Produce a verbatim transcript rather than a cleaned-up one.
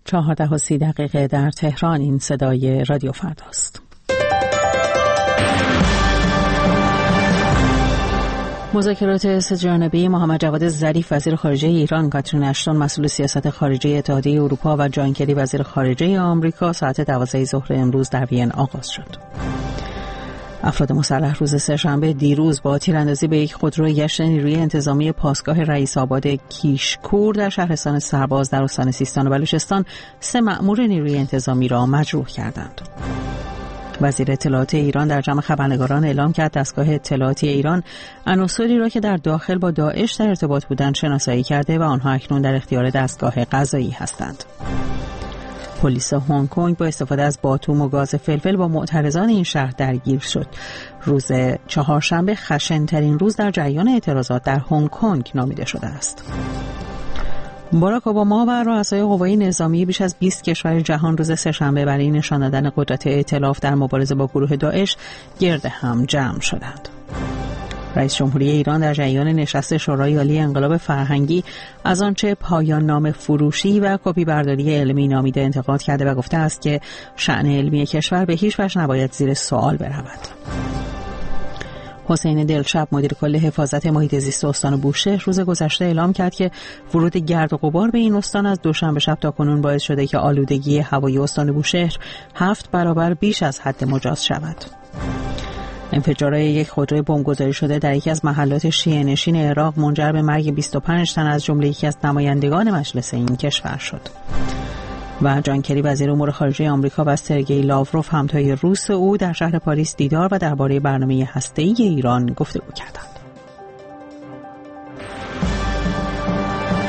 چهارده و سی دقیقه در تهران. این صدای رادیو فرداست. مذاکرات سه‌جانبه محمد جواد ظریف وزیر خارجه ایران، کاترین اشتون مسئول سیاست خارجی اتحادیه اروپا و جان کری وزیر خارجه آمریکا ساعت دوازده ظهر امروز در وین آغاز شد. افراد مسلح روز سه‌شنبه دیروز با تیراندازی به یک خودروی گشت نیروی انتظامی پاسگاه رئیس آباد کیشکور در شهرستان سرباز در استان سیستان و بلوچستان سه مأمور نیروی انتظامی را مجروح کردند. وزیر اطلاعات ایران در جمع خبرنگاران اعلام کرد دستگاه اطلاعاتی ایران عناصری را که در داخل با داعش در ارتباط بودند شناسایی کرده و آنها اکنون در اختیار دستگاه قضایی هستند. پلیس هنگ کنگ با استفاده از باتوم و گاز فلفل با معترضان این شهر درگیر شد. روز چهارشنبه خشن‌ترین روز در جریان اعتراضات در هنگ کنگ نامیده شده است. باراک اوباما و رؤسای قوای نظامی بیش از بیست کشور جهان روز سه‌شنبه برای نشان دادن قدرت ائتلاف در مبارزه با گروه داعش گرد هم جمع شدند. رئیس جمهوری ایران در جریان نشست شورای عالی انقلاب فرهنگی از آنچه پایان نامه فروشی و کپی برداری علمی نامیده انتقاد کرده و گفته است که شأن علمی کشور به هیچ وجه نباید زیر سوال برود. حسین دلشب مدیر کل حفاظت محیط زیست استان بوشهر روز گذشته اعلام کرد که ورود گرد و غبار به این استان از دوشنبه شب تا کنون باعث شده که آلودگی هوای استان بوشهر هفت برابر بیش از حد مجاز شود. انفجار یک خودروی بمبگذاری شده در یکی از محلات شیعه نشین عراق منجر به مرگ بیست و پنج تن از جمله یکی از نمایندگان مجلس این کشور شد. و جان کری وزیر امور خارجه آمریکا و سرگئی لاوروف همتای روس او در شهر پاریس دیدار و درباره برنامه هسته‌ای ایران گفتگو کردند.